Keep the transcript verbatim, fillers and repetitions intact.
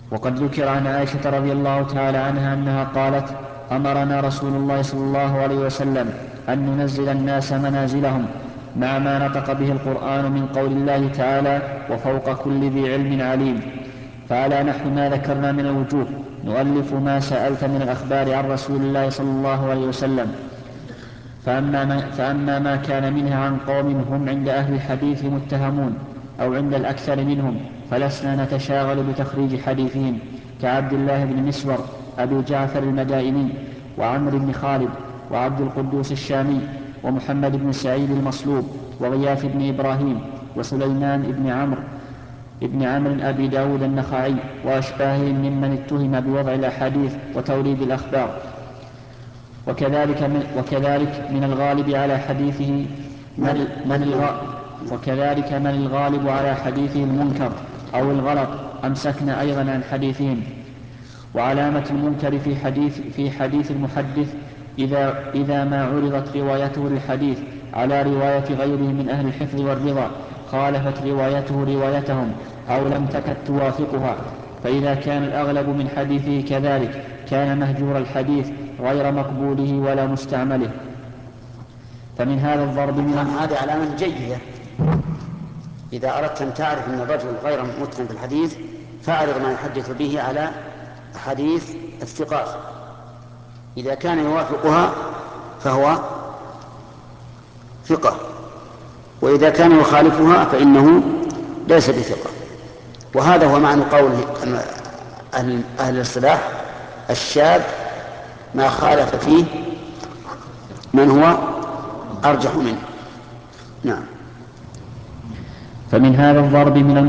وقد ذكر عن عائشة رضي الله تعالى عنها أنها قالت: أمرنا رسول الله صلى الله عليه وسلم أن ننزل الناس منازلهم مع ما نطق به القرآن من قول الله تعالى: وفوق كل ذي علم عليم. فعلى نحو ما ذكرنا من الوجوه نؤلف ما سألت من الأخبار عن رسول الله صلى الله عليه وسلم. فأما ما, فأما ما كان منها عن قوم هم عند أهل الحديث متهمون أو عند الأكثر منهم فلسنا نتشاغل بتخريج حديثهم، كعبد الله بن مسور أبي جعفر المدائني، وعمرو بن خالد، وعبد القدوس الشامي، ومحمد بن سعيد المصلوب، وغياث بن إبراهيم، وسليمان بن عمرو ابن عمرو أبي داود النخعي، وأشباههم ممن اتهم بوضع الأحاديث وتوريد الأخبار. وكذلك من, وكذلك من الغالب على حديثه من, من الغ... وكذلك من الغالب على حديثه المنكر أو الغلط أمسكنا أيضا عن حديثهم. وعلامة المنكر في حديث, في حديث المحدث إذا, إذا ما عرضت روايته للحديث على رواية غيره من أهل الحفظ والرضا خالفت روايته روايتهم أو لم تكد توافقها، فإذا كان الأغلب من حديثه كذلك كان مهجور الحديث غير مقبوله ولا مستعمله. فمن هذا الضرب من هذه علامة جيدة. إذا أردت أن تعرف أن الرجل غير متقن في الحديث فاعرض ما يحدث به على حديث الثقات، إذا كان يوافقها فهو ثقة، وإذا كان يخالفها فإنه ليس بثقة. وهذا هو معنى قوله أهل, أهل الاصطلاح: الشاذ ما خالف فيه من هو أرجح منه. نعم. فمن هذا الضرب من